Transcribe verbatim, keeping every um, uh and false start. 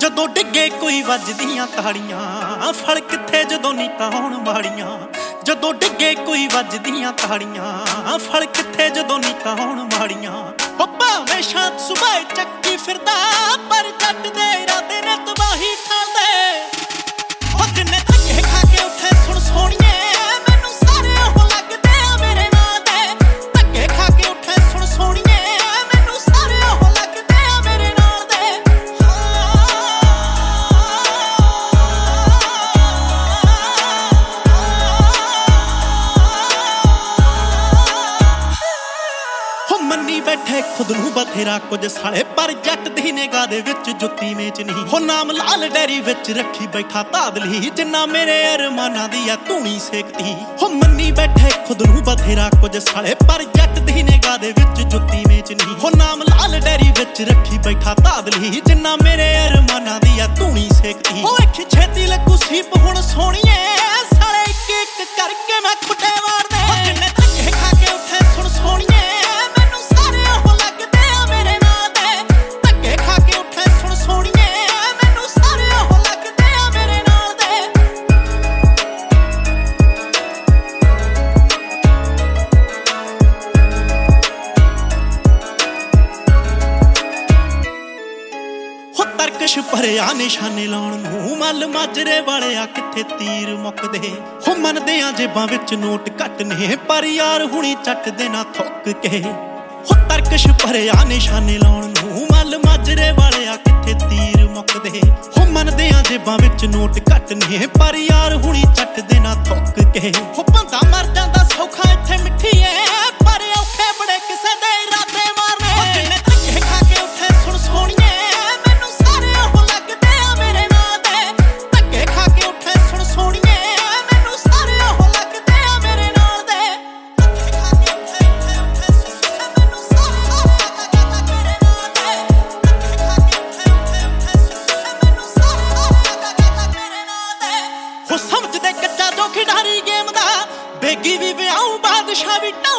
ਜਦੋਂ ਡਿੱਗੇ ਕੋਈ ਵੱਜਦੀਆਂ ਤਾੜੀਆਂ, ਫਲ ਕਿੱਥੇ ਜਦੋਂ ਨੀਤਾਂ ਹੋਣ ਮਾੜੀਆਂ। ਜਦੋਂ ਡਿੱਗੇ ਕੋਈ ਵੱਜਦੀਆਂ ਤਾੜੀਆਂ, ਫਲ ਕਿੱਥੇ ਜਦੋਂ ਨੀਤਾਂ ਹੋਣ ਮਾੜੀਆਂ। ਉਹ ਭਾਵੇਂ ਸ਼ਾਂਤ ਸੁਭਾਏ ਚੱਕੀ ਫਿਰਦਾ, ਪਰ ਜੱਟ ਦੇ ਇਰਾਦੇ ਨੇ ਤਬਾਹੀ ਠਾਲਦੇ। ਉਹ ਜਿੰਨੇ ਧੱਕੇ ਖਾ ਕੇ ਉੱਥੇ ਸੁਣ ਸੋਹਣੀਏ, ਮੈਨੂੰ ਸਾਰੇ ਉਹ ਲੱਗਦੇ ਆ ਮੇਰੇ ਨਾਂ ਦੇ। ਧੱਕੇ ਖਾ ਕੇ ਉੱਥੇ ਸੁਣ ਸੋਹਣੀਏ, ਮੈਨੂੰ ਸਾਰੇ ਉਹ ਲੱਗਦੇ ਆ ਮੇਰੇ ਨਾਂ ਦੇ। ਹੋ ਮੰਨੀ ਬੈਠੇ ਖੁਦ ਨੂੰ ਬਥੇਰਾ ਕੁਝ ਸਾਲੇ, ਪਰ ਜੱਟ ਦੀ ਨਿਗਾਹ ਦੇ ਵਿੱਚ ਜੁੱਤੀ ਮੇਚ ਨਹੀਂ। ਹੋ ਨਾਮ ਲਾਲ ਡੈਰੀ ਵਿੱਚ ਰੱਖੀ ਬੈਠਾ ਤਾਦਲੀ, ਜਿੰਨਾ ਮੇਰੇ ਅਰਮਾਨਾਂ ਦੀ ਆ ਧੂਣੀ ਸੇਕਦੀ। ਹੋ ਮੰਨੀ ਬੈਠੇ ਖੁਦ ਨੂੰ ਬਥੇਰਾ ਕੁਝ ਸਾਲੇ, ਪਰ ਜੱਟ ਦੀ ਨਿਗਾਹ ਦੇ ਵਿੱਚ ਜੁੱਤੀ ਮੇਚ ਨਹੀਂ। ਹੋ ਨਾਮ ਲਾਲ ਡੈਰੀ ਵਿੱਚ ਰੱਖੀ ਬੈਠਾ ਤਾਦਲੀ, ਜਿੰਨਾ ਮੇਰੇ ਅਰਮਾਨਾਂ ਦੀ ਆ ਧੂਣੀ ਸੇਕਦੀ। ਹੋ ਇੱਕ ਛੇਤੀ ਲੱਗੂ ਸੀਪ ਹੁਣ ਸੋਹਣੀਏ, ਸਾਲੇ ਇੱਕ ਇੱਕ ਕਰਕੇ ਮੈਂ ਖੁੱਡੇ ਵਾੜਦੇ। ਹੋ ਜਿੰਨੇ ਧੱਕੇ ਖਾ ਕੇ ਉੱਥੇ ਸੁਣ ਸੋਹਣੀਏ, ਮੈਨੂੰ ਸਾਰੇ ਉਹ ਲੱਗਦੇ ਆ ਮੇਰੇ ਨਾਂ ਦੇ। ਧੱਕੇ ਖਾ ਕੇ ਉੱਥੇ ਸੁਣ ਸੋਹਣੀਏ, ਮੈਨੂੰ ਸਾਰੇ ਉਹ ਲੱਗਦੇ ਆ ਮੇਰੇ ਨਾਂ ਦੇ। ਹੋ ਤਰਕਸ਼ ਭਰਿਆ ਨਿਸ਼ਾਨੇ ਲਾਉਣ ਨੂੰ, ਮੱਲ ਮਾਜਰੇ ਵਾਲਿਆ ਕਿੱਥੇ ਤੀਰ ਮੁੱਕਦੇ। ਹੋ ਮੰਨਦੇ ਆ ਜੇਬਾਂ ਵਿੱਚ ਨੋਟ ਘੱਟ ਨੇ, ਪਰ ਯਾਰ ਹੁਣੀ ਚੱਟਦੇ ਨਾ ਥੁੱਕ ਕੇ। ਹੋ ਤਰਕਸ਼ ਭਰਿਆ ਨਿਸ਼ਾਨੇ ਲਾਉਣ ਨੂੰ, ਮੱਲ ਮਾਜਰੇ ਵਾਲਿਆ ਕਿੱਥੇ ਤੀਰ ਮੁੱਕਦੇ। ਹੋ ਮੰਨਦੇ ਆ ਜੇਬਾਂ ਵਿੱਚ ਨੋਟ ਘੱਟ ਨੇ, ਪਰ ਯਾਰ ਹੁਣੀ ਚੱਟਦੇ ਨਾ ਥੁੱਕ ਕੇ। ਹੋ ਬੰਦਾ ਮਰ ਜਾਂਦਾ ਸੌਖਾ ਇੱਥੇ ਮਿੱਠੀਏ, ਪਰ ਔਖੇ ਬੜੇ ਕਿਸੇ ਦੇ ਇਰਾਦੇ ਮਾਰਨੇ। ਹੋ ਜਿੰਨੇ ਧੱਕੇ ਖਾ ਕੇ ਉੱਥੇ ਸੁਣ ਸੋਹਣੀਏ, ਮੈਨੂੰ ਸਾਰੇ ਉਹ ਲੱਗਦੇ ਆ ਮੇਰੇ ਨਾਂ ਦੇ। ਧੱਕੇ ਖਾ ਕੇ ਉੱਥੇ ਸੁਣ ਸੋਹਣੀਏ, ਮੈਨੂੰ ਸਾਰੇ ਉਹ ਲੱਗਦੇ ਆ ਮੇਰੇ ਨਾਂ ਦੇ। ਧੱਕੇ ਖਾ ਕੇ ਉੱਥੇ ਉੱਥੇ ਉੱਥੇ ਸੁਣ ਮੈਨੂੰ ਸਾਰੇ ਉਹ ਲੱਗਦੇ ਆ ਮੇਰੇ ਨਾਂ ਦੇ। ਧੱਕੇ ਖਾ ਕੇ ਉੱਥੇ ਉੱਥੇ ਉੱਥੇ ਸੁਣ ਮੈਨੂੰ ਸਾਰੇ ਉਹ ਲੱਗਦੇ ਆ ਮੇਰੇ ਨਾਂ ਦੇ। ਹੋ ਸਮਝਦੇ ਕੱਚਾ ਜੋ ਖਿਡਾਰੀ ਗੇਮ ਦਾ, ਬੇਗੀ ਵੀ ਵਿਆਹੂ ਬਾਦਸ਼ਾਹ ਵੀ